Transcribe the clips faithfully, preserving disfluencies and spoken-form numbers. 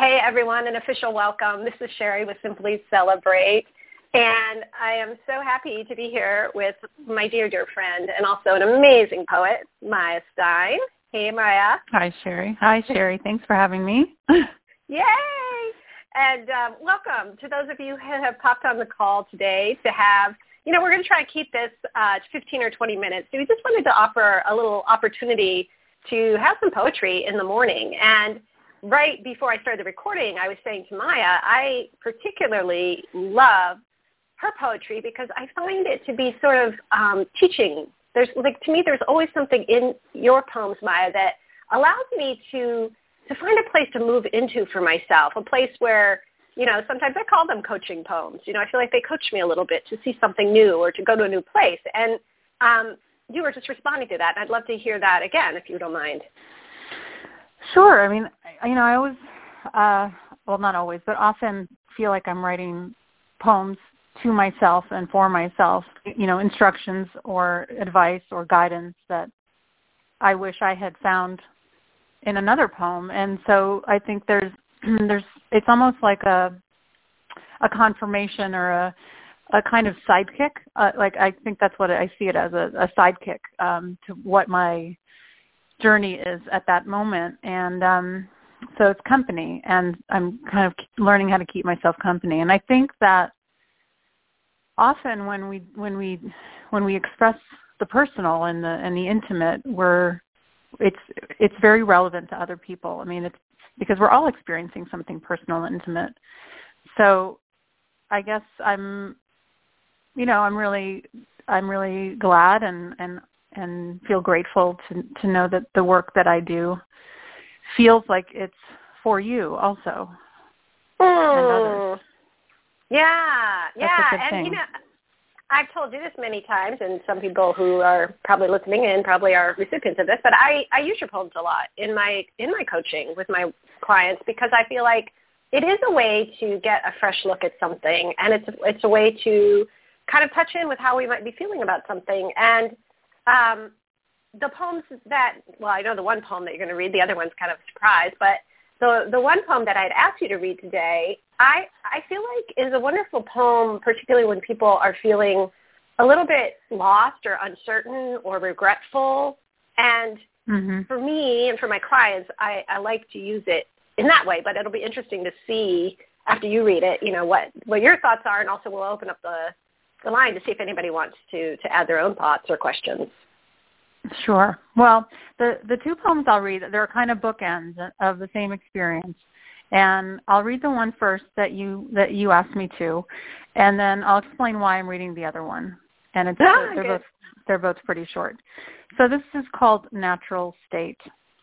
Hey, everyone, an official welcome. This is Sherry with Simply Celebrate, and I am so happy to be here with my dear, dear friend and also an amazing poet, Maya Stein. Hey, Maya. Hi, Sherry. Hi, Sherry. Thanks for having me. Yay! And um, welcome to those of you who have popped on the call today to have, you know, we're going to try to keep this uh, fifteen or twenty minutes. So we just wanted to offer a little opportunity to have some poetry in the morning. And right before I started the recording, I was saying to Maya, I particularly love her poetry because I find it to be sort of um, teaching. There's like to me, there's always something in your poems, Maya, that allows me to to find a place to move into for myself, a place where, you know, sometimes I call them coaching poems. You know, I feel like they coach me a little bit to see something new or to go to a new place. And um, you were just responding to that. And I'd love to hear that again, if you don't mind. Sure. I mean, I, you know, I always, uh, well, not always, but often feel like I'm writing poems to myself and for myself, you know, instructions or advice or guidance that I wish I had found in another poem. And so I think there's, there's, it's almost like a, a confirmation or a, a kind of sidekick. Uh, like, I think that's what I see it as, a, a sidekick um, to what my journey is at that moment. And um, so it's company, and I'm kind of learning how to keep myself company. And I think that often when we, when we, when we express the personal and the, and the intimate, we're, it's, it's very relevant to other people. I mean, it's because we're all experiencing something personal and intimate. So I guess I'm, you know, I'm really, I'm really glad and, and, and feel grateful to, to know that the work that I do feels like it's for you also. Mm. And others. Yeah, That's yeah. a good and, thing. you know, I've told you this many times, and some people who are probably listening in probably are recipients of this, but I, I use your poems a lot in my in my coaching with my clients because I feel like it is a way to get a fresh look at something, and it's it's a way to kind of touch in with how we might be feeling about something. And um, the poems that, well, I know the one poem that you're going to read, the other one's kind of a surprise, but the the one poem that I'd asked you to read today, I, I feel like is a wonderful poem, particularly when people are feeling a little bit lost or uncertain or regretful. And mm-hmm. for me and for my clients, I, I like to use it in that way, but it'll be interesting to see after you read it, you know, what, what your thoughts are, and also we'll open up the, the line to see if anybody wants to, to add their own thoughts or questions. Sure. Well, the, the two poems I'll read, they're kind of bookends of the same experience. And I'll read the one first that you that you asked me to, and then I'll explain why I'm reading the other one. And it's Ah, they're good. both they're both pretty short. So this is called Natural State.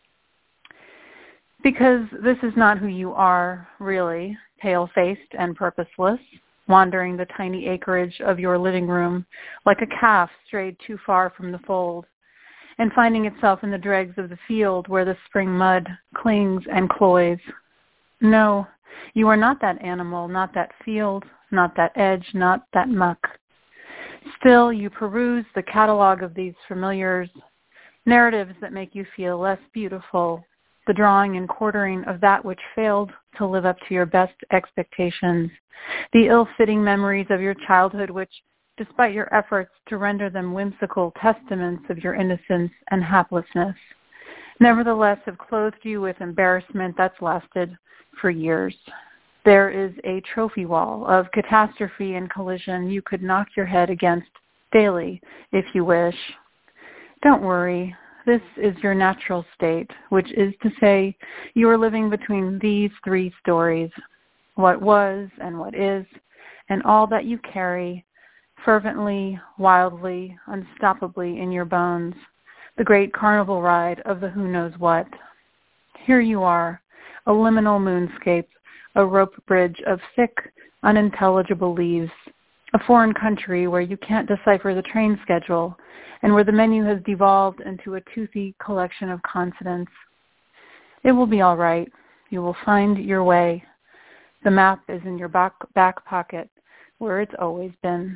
Because this is not who you are, really, pale-faced and purposeless, wandering the tiny acreage of your living room like a calf strayed too far from the fold, and finding itself in the dregs of the field where the spring mud clings and cloys. No, you are not that animal, not that field, not that edge, not that muck. Still, you peruse the catalog of these familiars, narratives that make you feel less beautiful, the drawing and quartering of that which failed to live up to your best expectations, the ill-fitting memories of your childhood which, despite your efforts to render them whimsical testaments of your innocence and haplessness, nevertheless have clothed you with embarrassment that's lasted for years. There is a trophy wall of catastrophe and collision you could knock your head against daily if you wish. Don't worry. This is your natural state, which is to say you are living between these three stories, what was and what is, and all that you carry fervently, wildly, unstoppably in your bones, the great carnival ride of the who knows what. Here you are, a liminal moonscape, a rope bridge of thick, unintelligible leaves, a foreign country where you can't decipher the train schedule and where the menu has devolved into a toothy collection of consonants. It will be all right. You will find your way. The map is in your back, back pocket where it's always been.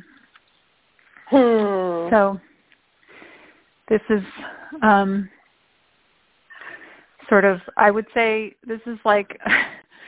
Hmm. So this is um, sort of, I would say this is like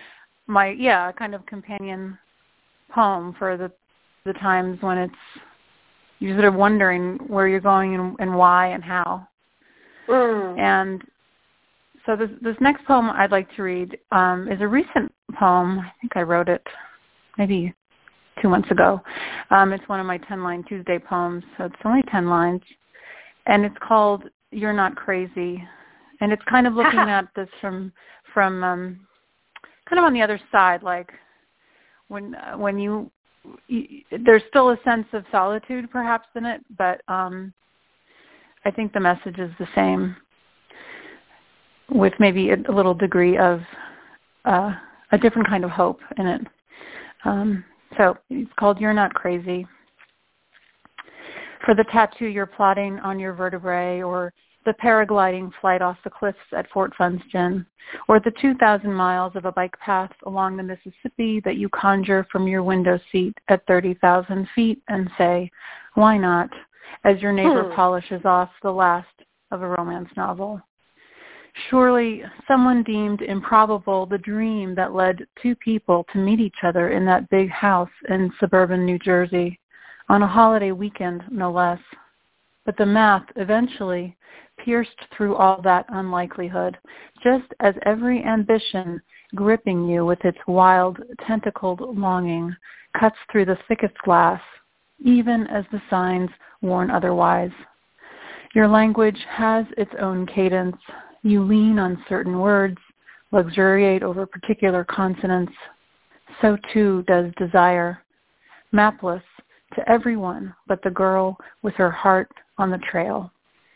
my yeah kind of companion poem for the the times when it's you're sort of wondering where you're going and, and why and how. Mm. And so this this next poem I'd like to read um, is a recent poem. I think I wrote it maybe two months ago. Um, it's one of my ten-line Tuesday poems, so it's only ten lines. And it's called You're Not Crazy. And it's kind of looking at this from, from um, kind of on the other side, like when uh, when you, you, there's still a sense of solitude perhaps in it, but um, I think the message is the same with maybe a, a little degree of uh, a different kind of hope in it. Um, so it's called You're Not Crazy. For the tattoo you're plotting on your vertebrae, or the paragliding flight off the cliffs at Fort Funston, or the two thousand miles of a bike path along the Mississippi that you conjure from your window seat at thirty thousand feet and say, why not, as your neighbor hmm. polishes off the last of a romance novel. Surely someone deemed improbable the dream that led two people to meet each other in that big house in suburban New Jersey, on a holiday weekend, no less. But the math eventually pierced through all that unlikelihood, just as every ambition gripping you with its wild, tentacled longing cuts through the thickest glass, even as the signs warn otherwise. Your language has its own cadence. You lean on certain words, luxuriate over particular consonants. So too does desire, mapless to everyone but the girl with her heart on the trail.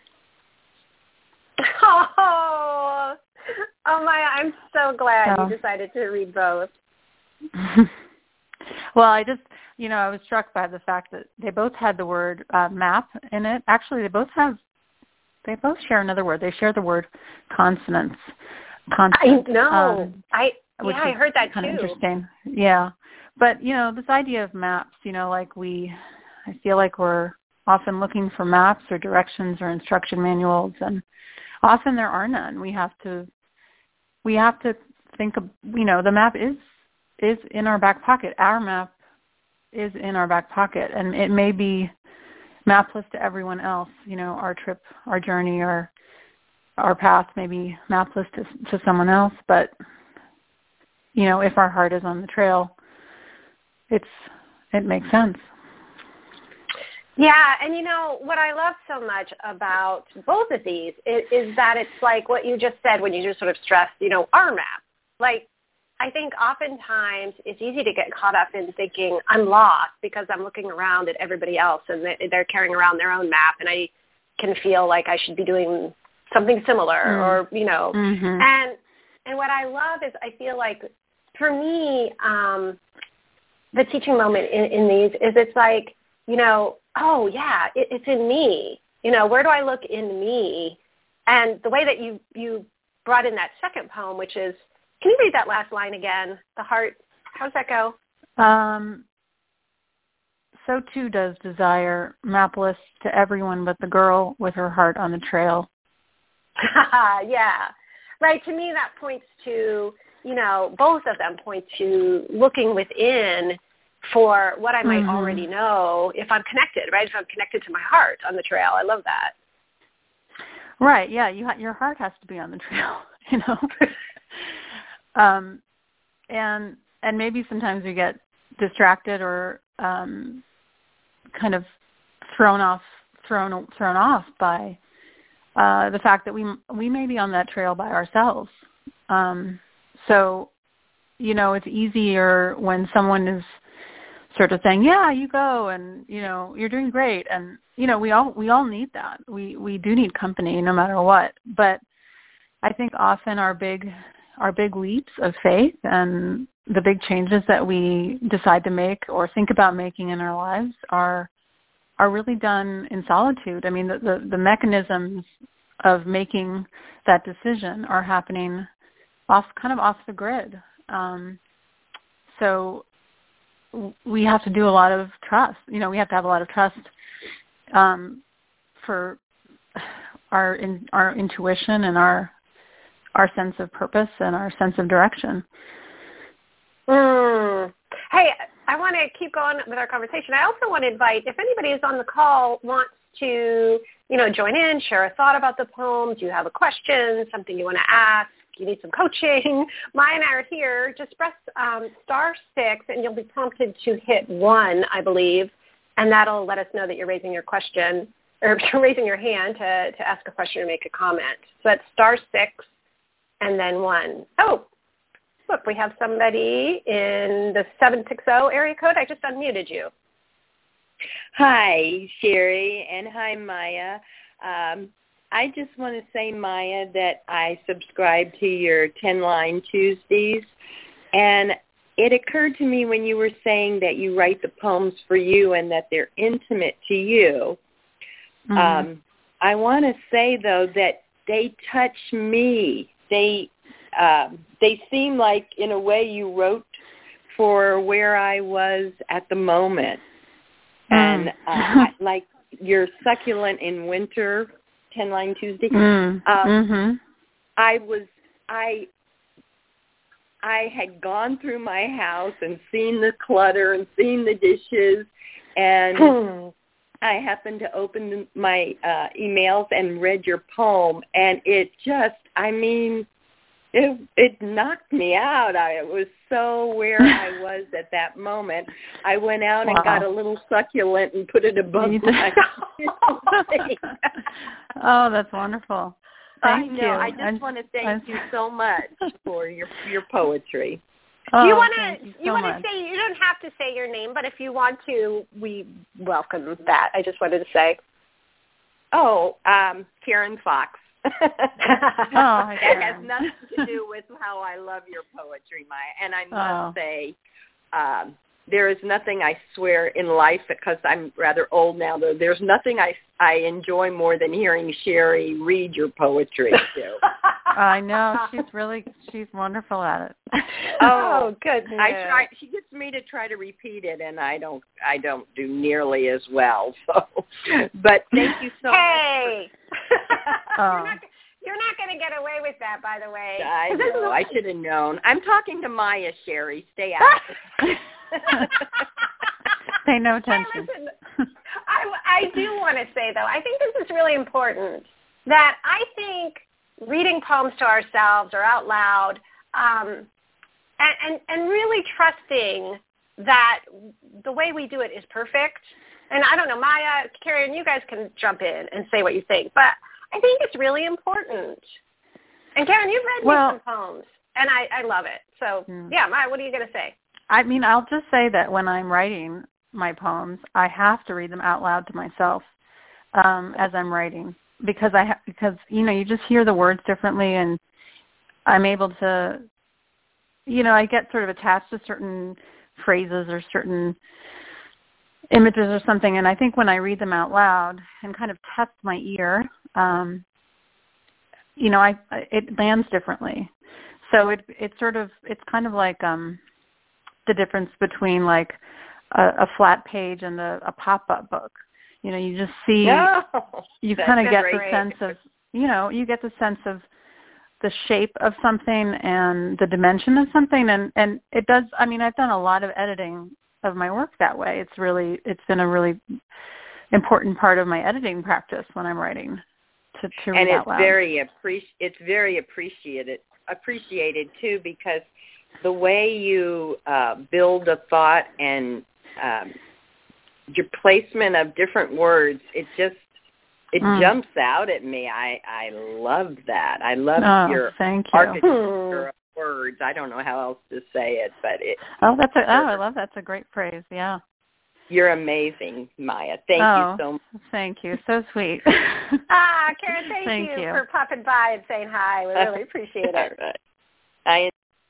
Oh, oh my, I'm so glad so, you decided to read both. Well, I just, you know, I was struck by the fact that they both had the word uh, map in it. Actually, they both have, they both share another word. They share the word consonants. Consonants. I know. Um, I yeah, I heard that kind too. of interesting. Yeah. But, you know, this idea of maps, you know, like we, I feel like we're often looking for maps or directions or instruction manuals, and often there are none. We have to, we have to think of, you know, the map is, is in our back pocket. Our map is in our back pocket, and it may be mapless to everyone else. You know, our trip, our journey, our, our path may be mapless to, to someone else, but, you know, if our heart is on the trail, it's, it makes sense. Yeah, and you know, what I love so much about both of these is, is that it's like what you just said when you just sort of stressed, you know, our map. Like, I think oftentimes it's easy to get caught up in thinking I'm lost because I'm looking around at everybody else and they're carrying around their own map, and I can feel like I should be doing something similar mm. or, you know. Mm-hmm. And and what I love is I feel like for me, um, the teaching moment in, in these is it's like, you know, oh, yeah, it, it's in me. You know, where do I look in me? And the way that you, you brought in that second poem, which is, can you read that last line again? The heart, how does that go? Um, so too does desire, mapless to everyone but the girl with her heart on the trail. Yeah. Right. To me, that points to, you know, both of them point to looking within for what I might mm-hmm. already know if I'm connected, right? If I'm connected to my heart on the trail. I love that. Right. Yeah. You ha- your heart has to be on the trail, you know. um, and and maybe sometimes we get distracted or um, kind of thrown off, thrown thrown off by uh, the fact that we we may be on that trail by ourselves. Um, so, you know, it's easier when someone is sort of saying, yeah, you go, and, you know, you're doing great. And, you know, we all we all need that. We we do need company no matter what. But I think often our big our big leaps of faith and the big changes that we decide to make or think about making in our lives are are really done in solitude. I mean, the, the, the mechanisms of making that decision are happening off kind of off the grid. Um, so we have to do a lot of trust. You know, we have to have a lot of trust um, for our in, our intuition and our our sense of purpose and our sense of direction. Hey, I want to keep going with our conversation. I also want to invite, if anybody is on the call wants to, you know, join in, share a thought about the poem, do you have a question, something you want to ask, you need some coaching, Maya and I are here. Just press um, star six, and you'll be prompted to hit one, I believe, and that'll let us know that you're raising your question, or raising your hand to, to ask a question or make a comment. So that's star six and then one. Oh, look, we have somebody in the seven six zero area code. I just unmuted you. Hi, Sherry, and hi, Maya. Um, I just want to say, Maya, that I subscribe to your ten-line Tuesdays, and it occurred to me when you were saying that you write the poems for you and that they're intimate to you. Mm-hmm. Um, I want to say, though, that they touch me. They um, they seem like, in a way, you wrote for where I was at the moment. And uh, like your Succulent in Winter, ten-line Tuesday, mm. um, mm-hmm. I was, I, I had gone through my house and seen the clutter and seen the dishes, and I happened to open my uh, emails and read your poem, and it just, I mean, it it knocked me out. I was so where I was at that moment. I went out wow. and got a little succulent and put it above my Oh, that's wonderful. Thank I know. you. I just I, want to thank I, you so much for your your poetry. Oh, do you want to you, you want to say, you don't have to say your name, but if you want to, we welcome that. I just wanted to say. Oh, um, Karen Fox. oh, that has nothing to do with how I love your poetry, Maya. And I must oh. say, um, there is nothing, I swear, in life, because I'm rather old now, though, there's nothing I, I enjoy more than hearing Sherry read your poetry, too. I know. She's really, she's wonderful at it. Oh, good. I try, she gets me to try to repeat it, and I don't, I don't do nearly as well. So, but thank you so hey. much. For, oh. You're not, you're not going to get away with that, by the way. I know. I should have known. I'm talking to Maya, Sherry. Stay out. Pay no attention. Hey, listen, I, I do want to say, though, I think this is really important, that I think reading poems to ourselves or out loud, um, and, and, and really trusting that the way we do it is perfect. And I don't know, Maya, Karen, you guys can jump in and say what you think, but I think it's really important. And Karen, you've read well, me some poems, and I, I love it. So, hmm. yeah, Maya, what are you going to say? I mean, I'll just say that when I'm writing my poems, I have to read them out loud to myself um, as I'm writing. Because I ha- because you know you just hear the words differently, and I'm able to, you know, I get sort of attached to certain phrases or certain images or something, and I think when I read them out loud and kind of test my ear, um, you know, I it lands differently. So it it's sort of it's kind of like um, the difference between like a, a flat page and a, a pop-up book. You know, you just see, no, you kind of get great. the sense of, you know, you get the sense of the shape of something and the dimension of something. And, and it does, I mean, I've done a lot of editing of my work that way. It's really, it's been a really important part of my editing practice when I'm writing to, to read and out it's loud. very appreci- it's very appreciated, appreciated too, because the way you uh, build a thought and um, your placement of different words, it just, it mm. jumps out at me. I, I love that. I love oh, your thank you. architecture of words. I don't know how else to say it, but it. Oh, that's a, oh, I love that's a great phrase. Yeah. You're amazing, Maya. Thank oh, you so much. Thank you. So sweet. ah, Karen, thank, thank you, you for popping by and saying hi. We really appreciate it. I.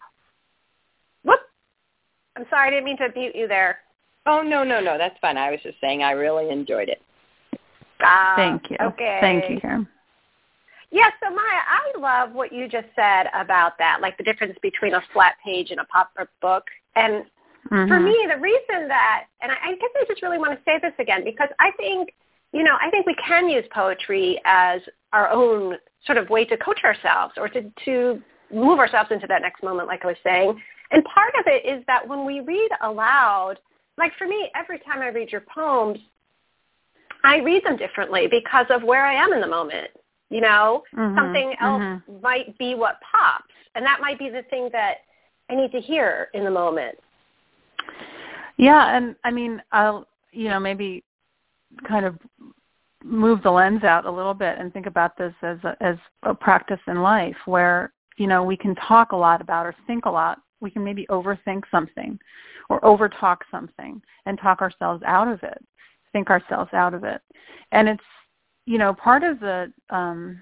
Whoop. I'm sorry, I didn't mean to mute you there. Oh, no, no, no. That's fine. I was just saying I really enjoyed it. Ah, Thank you. Okay. Thank you, Karen. Yes, yeah, so Maya, I love what you just said about that, like the difference between a flat page and a pop-up book. And mm-hmm. for me, the reason that, and I, I guess I just really want to say this again, because I think, you know, I think we can use poetry as our own sort of way to coach ourselves or to, to move ourselves into that next moment, like I was saying. And part of it is that when we read aloud, like for me, every time I read your poems, I read them differently because of where I am in the moment. You know, mm-hmm, something else mm-hmm. might be what pops, and that might be the thing that I need to hear in the moment. Yeah, and I mean, I'll, you know, maybe kind of move the lens out a little bit and think about this as a, as a practice in life where, you know, we can talk a lot about or think a lot. We can maybe overthink something or overtalk something and talk ourselves out of it, think ourselves out of it. And it's, you know, part of the um,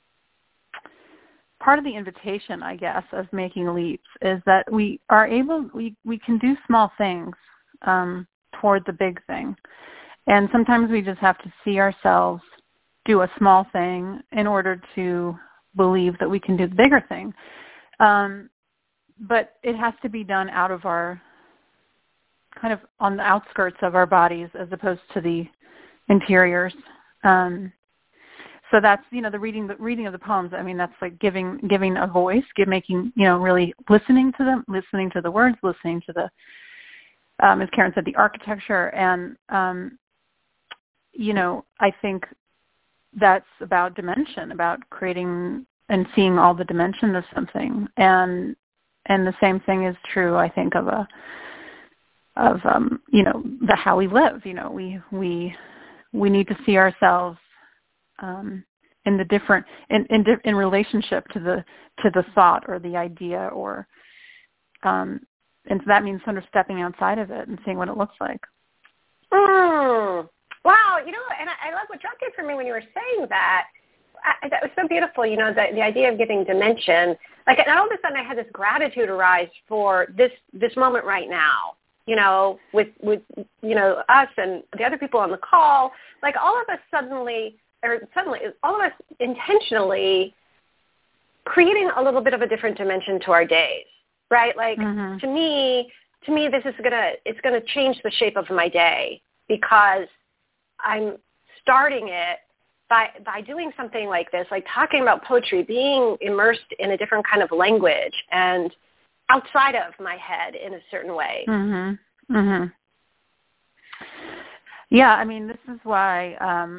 part of the invitation, I guess, of making leaps is that we are able, we, we can do small things um, toward the big thing. And sometimes we just have to see ourselves do a small thing in order to believe that we can do the bigger thing. Um, but it has to be done out of our, kind of on the outskirts of our bodies as opposed to the interiors. Um, so that's, you know, the reading, the reading of the poems. I mean, that's like giving, giving a voice, give, making, you know, really listening to them, listening to the words, listening to the, um, as Karen said, the architecture. And, um, you know, I think that's about dimension, about creating and seeing all the dimension of something. And, and the same thing is true, I think, of a, of, um, you know, the how we live. You know, we, we, we need to see ourselves um, in the different, in, in, in relationship to the, to the thought or the idea or, um, and so that means sort of stepping outside of it and seeing what it looks like. Mm. Wow, you know, and I, I love what struck it for me when you were saying that. I, that was so beautiful, you know, the, the idea of giving dimension. Like, and all of a sudden I had this gratitude arise for this, this moment right now, you know, with, with, you know, us and the other people on the call. Like, all of us suddenly, or suddenly, all of us intentionally creating a little bit of a different dimension to our days, right? Like, mm-hmm. to me, to me, this is going to, it's going to change the shape of my day because I'm starting it by by doing something like this, like talking about poetry, being immersed in a different kind of language and outside of my head in a certain way. Mm-hmm. Mm-hmm. Yeah, I mean, this is why, um,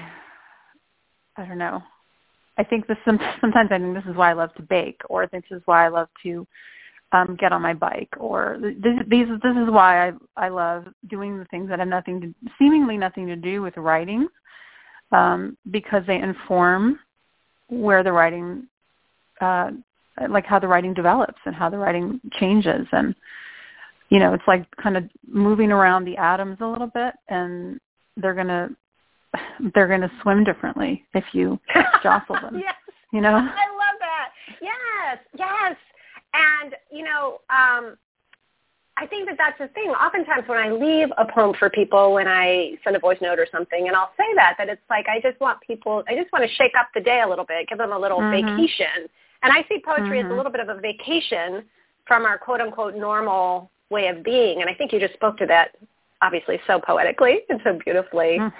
I don't know. I think this sometimes I think this is why I love to bake, or this is why I love to um, get on my bike, or this, these this is why I I love doing the things that have nothing to, seemingly nothing to do with writing. Um, because they inform where the writing, uh, like how the writing develops and how the writing changes. And, you know, it's like kind of moving around the atoms a little bit, and they're going to, they're going to swim differently if you jostle them. Yes. You know? I love that. Yes. Yes. And, you know, um, I think that that's the thing. Oftentimes when I leave a poem for people, when I send a voice note or something, and I'll say that, that it's like I just want people, I just want to shake up the day a little bit, give them a little mm-hmm. vacation. And I see poetry mm-hmm. as a little bit of a vacation from our quote-unquote normal way of being. And I think you just spoke to that, obviously, so poetically and so beautifully. Mm.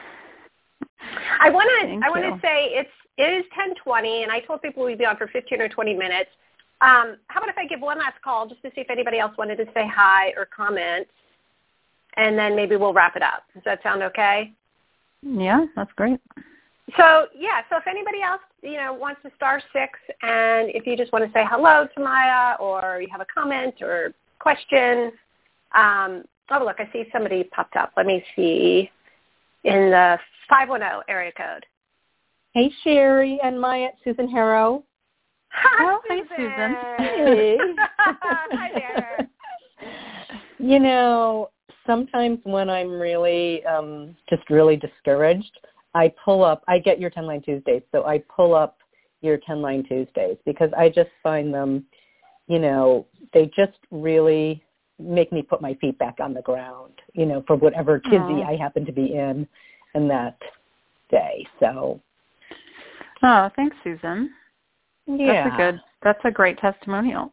I want to I want to say it's it is ten twenty, and I told people we'd be on for fifteen or twenty minutes. Um, how about if I give one last call just to see if anybody else wanted to say hi or comment, and then maybe we'll wrap it up. Does that sound okay? Yeah, that's great. So, yeah, so if anybody else, you know, wants to star six, and if you just want to say hello to Maya, or you have a comment or question. Um, oh, look, I see somebody popped up. Let me see. In the five one zero area code. Hey, Sherry and Maya, Susan Harrow. Hi, oh, Susan. Hi, Susan. Hey. Hi there. You know, sometimes when I'm really, um, just really discouraged, I pull up, I get your ten-Line Tuesdays, so I pull up your ten-Line Tuesdays because I just find them, you know, they just really make me put my feet back on the ground, you know, for whatever tizzy Aww. I happen to be in in that day. So. Oh, thanks, Susan. Yeah. That's a good, that's a great testimonial.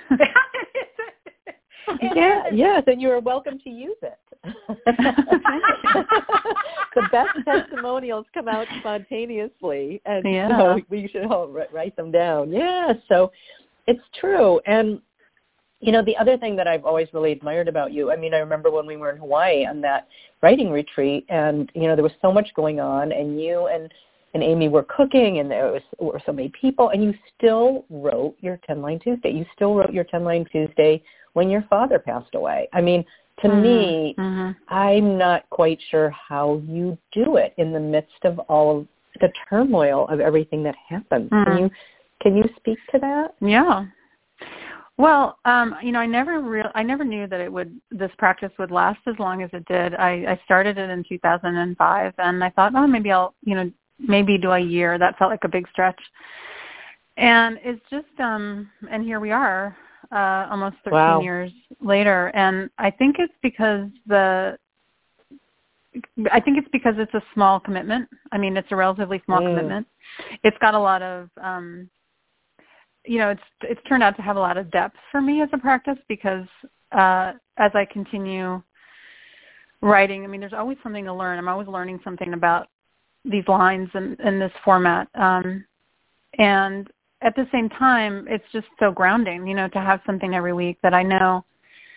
yeah, yes, and you are welcome to use it. The best testimonials come out spontaneously, and yeah. so we should all write them down. Yeah, so it's true. And, you know, the other thing that I've always really admired about you, I mean, I remember when we were in Hawaii on that writing retreat, and, you know, there was so much going on, and you and, and Amy were cooking, and there was were so many people, and you still wrote your ten-Line Tuesday. You still wrote your ten-Line Tuesday when your father passed away. I mean, to mm-hmm. me, mm-hmm. I'm not quite sure how you do it in the midst of all of the turmoil of everything that happens. Mm-hmm. Can you can you speak to that? Yeah. Well, um, you know, I never real I never knew that it would this practice would last as long as it did. I, I started it in two thousand five, and I thought, oh, maybe I'll, you know, maybe do a year. That felt like a big stretch. And it's just, um, and here we are, uh, almost thirteen wow. years later. And I think it's because the, I think it's because it's a small commitment. I mean, it's a relatively small mm. commitment. It's got a lot of, um, you know, it's it's turned out to have a lot of depth for me as a practice because uh, as I continue writing, I mean, there's always something to learn. I'm always learning something about these lines and in this format. Um, and at the same time, it's just so grounding, you know, to have something every week that I know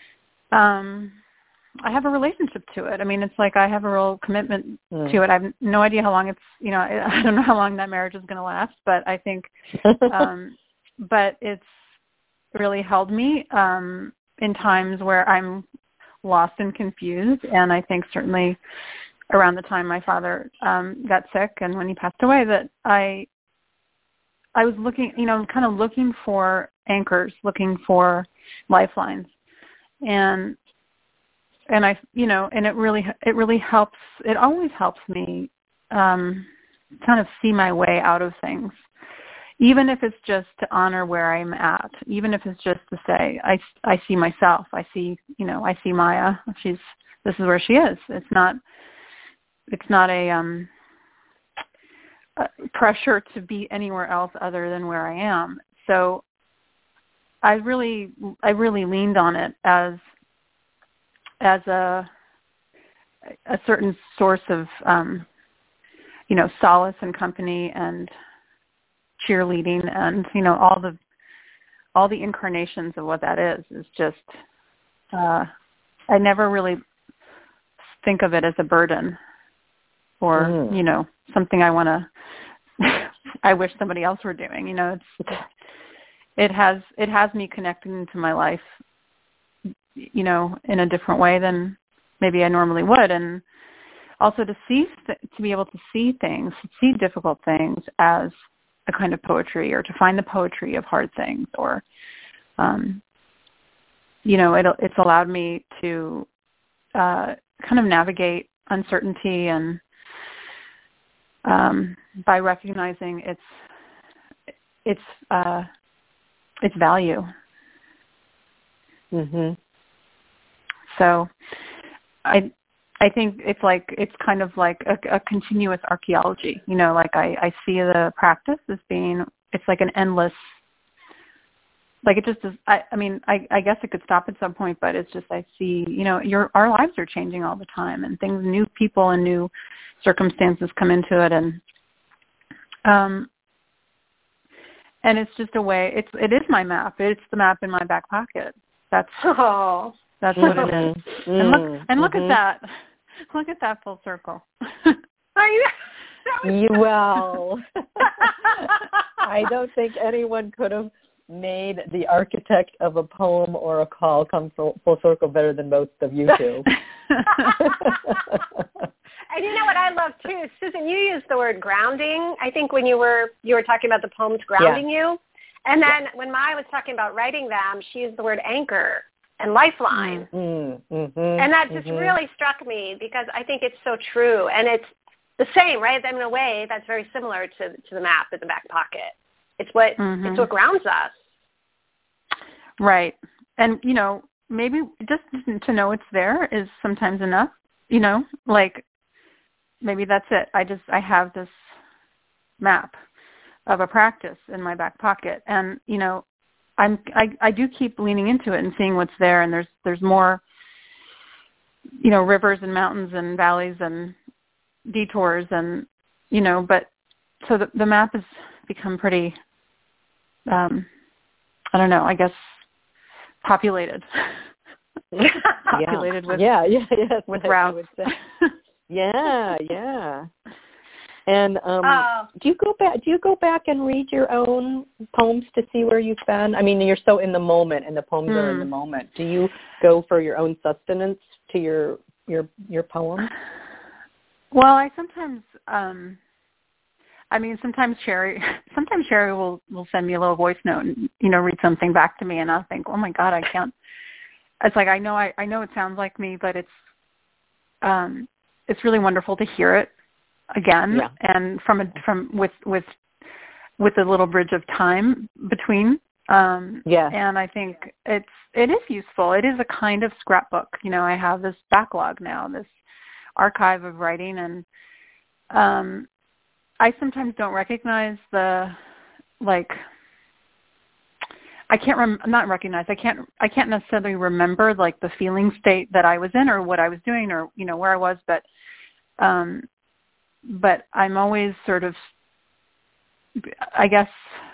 um, I have a relationship to it. I mean, it's like I have a real commitment mm. to it. I have no idea how long it's, you know, I, I don't know how long that marriage is going to last, but I think um, – but it's really held me um, in times where I'm lost and confused. And I think certainly around the time my father um, got sick and when he passed away, that I I was looking, you know, kind of looking for anchors, looking for lifelines, and and I, you know, and it really it really helps. It always helps me um, kind of see my way out of things. Even if it's just to honor where I'm at, even if it's just to say, I, I see myself, I see, you know, I see Maya, she's, this is where she is. It's not, it's not a, um, a pressure to be anywhere else other than where I am. So I really, I really leaned on it as, as a, a certain source of, um, you know, solace and company and cheerleading and, you know, all the all the incarnations of what that is is just uh I never really think of it as a burden or mm. you know, something I want to I wish somebody else were doing. You know, it's it has it has me connecting to my life, you know, in a different way than maybe I normally would, and also to see to be able to see things, see difficult things as a kind of poetry, or to find the poetry of hard things, or, um, you know, it, it's allowed me to uh, kind of navigate uncertainty and um, by recognizing its its uh, its value. Mm-hmm. So, I. I think it's like, it's kind of like a, a continuous archaeology, you know, like I, I see the practice as being, it's like an endless, like it just is, I, I mean, I, I guess it could stop at some point, but it's just, I see, you know, your, our lives are changing all the time, and things, new people and new circumstances come into it. And, um, and it's just a way, it's, it is my map. It's the map in my back pocket. That's, oh, that's what it is. Mm-hmm. And look, and look mm-hmm. at that. Look at that full circle. I know. You, well, I don't think anyone could have made the architect of a poem or a call come full, full circle better than both of you two. And you know what I love too, Susan, you used the word grounding. I think when you were you were talking about the poems grounding yeah. you. And then yeah. when Maya was talking about writing them, she used the word anchor and lifeline. Mm-hmm, mm-hmm, and that just mm-hmm. really struck me because I think it's so true. And it's the same, right? In a way, that's very similar to to the map in the back pocket. It's what mm-hmm. it's what grounds us. Right. And, you know, maybe just to know it's there is sometimes enough, you know, like maybe that's it. I just, I have this map of a practice in my back pocket. And, you know, I'm, I, I do keep leaning into it and seeing what's there. And there's, there's more, you know, rivers and mountains and valleys and detours and, you know, but so the, the map has become pretty, um, I don't know, I guess populated. populated yeah. with yeah, yeah, yes, with I routes. would say. yeah, yeah. And um, uh, do you go back? Do you go back and read your own poems to see where you've been? I mean, you're so in the moment, and the poems hmm. are in the moment. Do you go for your own sustenance to your your your poems? Well, I sometimes, um, I mean, sometimes Sherry, sometimes Sherry will will send me a little voice note and you know read something back to me, and I'll think, oh my God, I can't. It's like I know I I know it sounds like me, but it's um it's really wonderful to hear it again, yeah. and from a, from with with with a little bridge of time between. Um, yeah. And I think it's it is useful. It is a kind of scrapbook. You know, I have this backlog now, this archive of writing, and um, I sometimes don't recognize the like. I can't rem- not recognize. I can't. I can't necessarily remember like the feeling state that I was in, or what I was doing, or you know where I was. But, um, but I'm always sort of. I guess.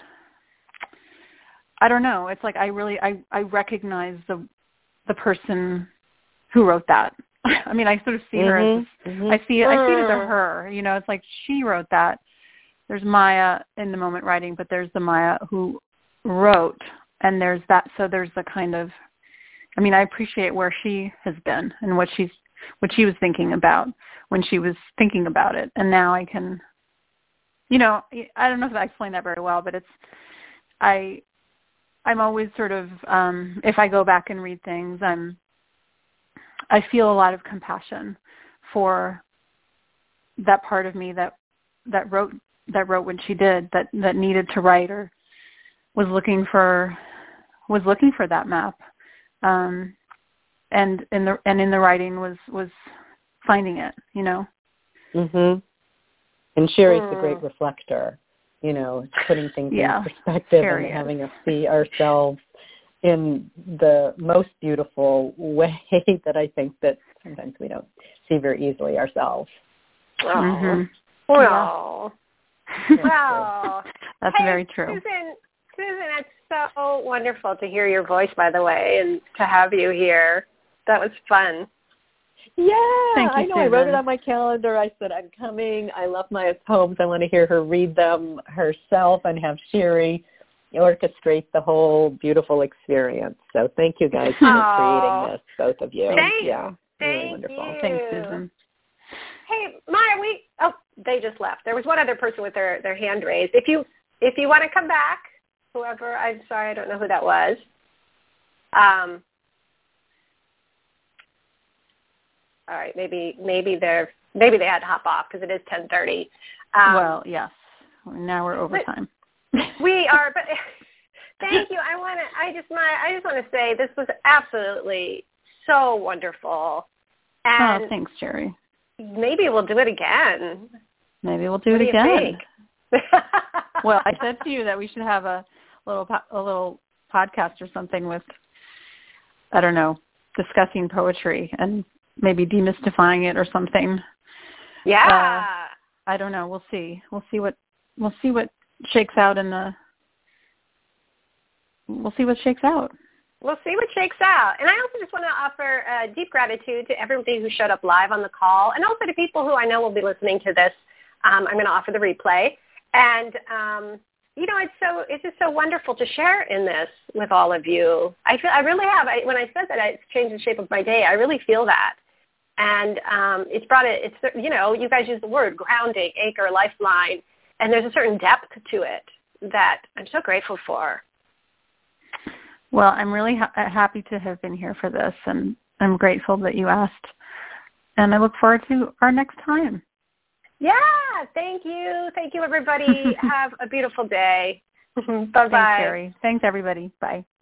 I don't know. It's like I really I, I recognize the the person who wrote that. I mean, I sort of see mm-hmm. her as this, mm-hmm. I see it. I see it as a her. You know, it's like she wrote that. There's Maya in the moment writing, but there's the Maya who wrote. And there's that, so there's the kind of, I mean, I appreciate where she has been and what she's, what she was thinking about when she was thinking about it. And now I can, you know, I don't know if I explained that very well, but it's, I, I'm always sort of, um, if I go back and read things, I'm, I feel a lot of compassion for that part of me that, that wrote, that wrote when she did, that, that needed to write or was looking for, was looking for that map, um, and in the and in the writing was was finding it, you know. Mhm. And Sherry's mm. the great reflector, you know, putting things yeah, in perspective Sherry and is. having us see ourselves in the most beautiful way that I think that sometimes we don't see very easily ourselves. Oh. Mm-hmm. Well. Yeah. Well. That's hey, very true. Susan, Susan, it's so wonderful to hear your voice, by the way, and to have you here. That was fun. Yeah, Thank you, I know. Susan. I wrote it on my calendar. I said, I'm coming. I love Maya's poems. I want to hear her read them herself and have Sherry orchestrate the whole beautiful experience. So thank you guys for Aww. creating this, both of you. Thank, yeah, thank really wonderful. you. Thanks, Susan. Hey, Maya, we oh they just left. There was one other person with their, their hand raised. If you if you want to come back, whoever, I'm sorry, I don't know who that was. Um. All right, maybe maybe they're maybe they had to hop off because it is ten thirty. Um, well, yes. Now we're overtime. We are, but thank you. I want to. I just my. I just want to say this was absolutely so wonderful. And oh, thanks, Sherry. Maybe we'll do it again. Maybe we'll do what it do again. You think? Well, I said to you that we should have a little a little podcast or something with, I don't know, discussing poetry and maybe demystifying it or something. Yeah. Uh, I don't know. We'll see. We'll see what we'll see what shakes out in the. We'll see what shakes out. We'll see what shakes out. And I also just want to offer uh, deep gratitude to everybody who showed up live on the call, and also to people who I know will be listening to this. Um, I'm going to offer the replay. And, um, you know, it's so it's just so wonderful to share in this with all of you. I feel I really have. I, when I said that it's changed the shape of my day, I really feel that. And um, it's brought it, it's, you know, you guys use the word grounding, anchor, lifeline, and there's a certain depth to it that I'm so grateful for. Well, I'm really ha- happy to have been here for this, and I'm grateful that you asked. And I look forward to our next time. Yeah, thank you. Thank you, everybody. Have a beautiful day. Bye-bye. Thanks, Sherry. Thanks, everybody. Bye.